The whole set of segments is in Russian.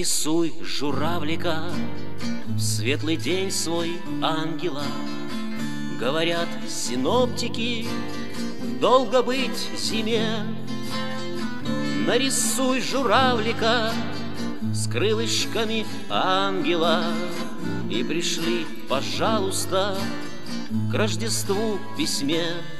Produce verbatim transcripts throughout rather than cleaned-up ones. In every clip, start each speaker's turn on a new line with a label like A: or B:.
A: Нарисуй журавлика в светлый день свой ангела. Говорят синоптики, долго быть зиме. Нарисуй журавлика с крылышками ангела и пришли, пожалуйста, к Рождеству в письме.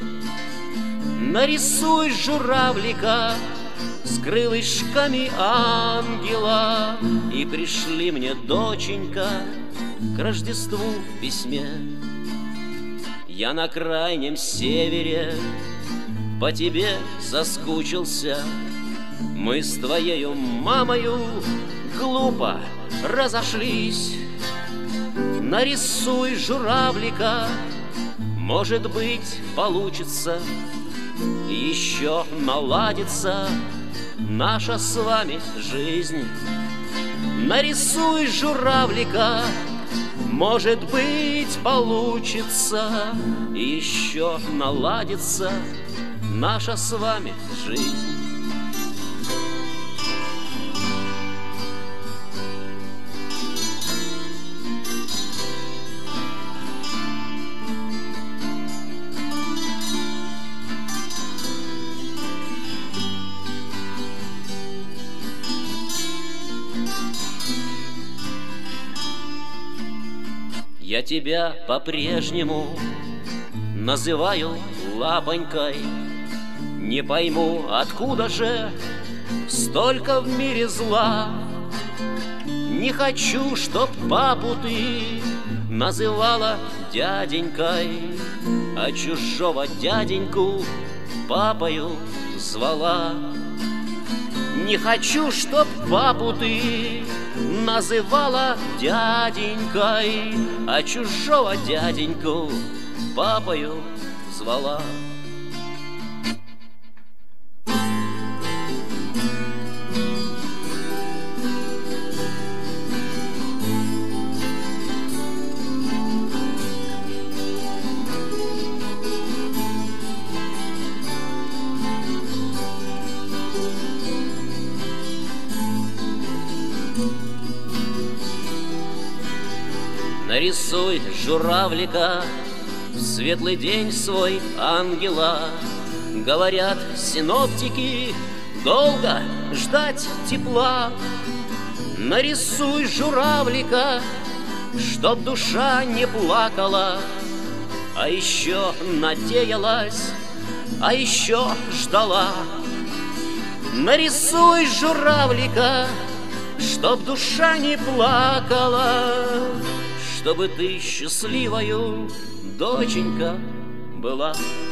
A: Нарисуй журавлика с крылышками ангела и пришли мне, доченька, к Рождеству в письме. Я на крайнем севере по тебе соскучился. Мы с твоею мамою глупо разошлись. Нарисуй журавлика, может быть, получится, еще наладится наша с вами жизнь. Нарисуй журавлика, может быть, получится, еще наладится наша с вами жизнь. Я тебя по-прежнему называю лапонькой. Не пойму, откуда же столько в мире зла. Не хочу, чтоб папу ты называла дяденькой, а чужого дяденьку папою звала. Не хочу, чтоб папу ты называла дяденькой, а чужого дяденьку папою звала. Нарисуй журавлика в светлый день свой ангела. Говорят синоптики, долго ждать тепла. Нарисуй журавлика, чтоб душа не плакала, а еще надеялась, а еще ждала. Нарисуй журавлика, чтоб душа не плакала, чтобы ты счастливою, доченька, была.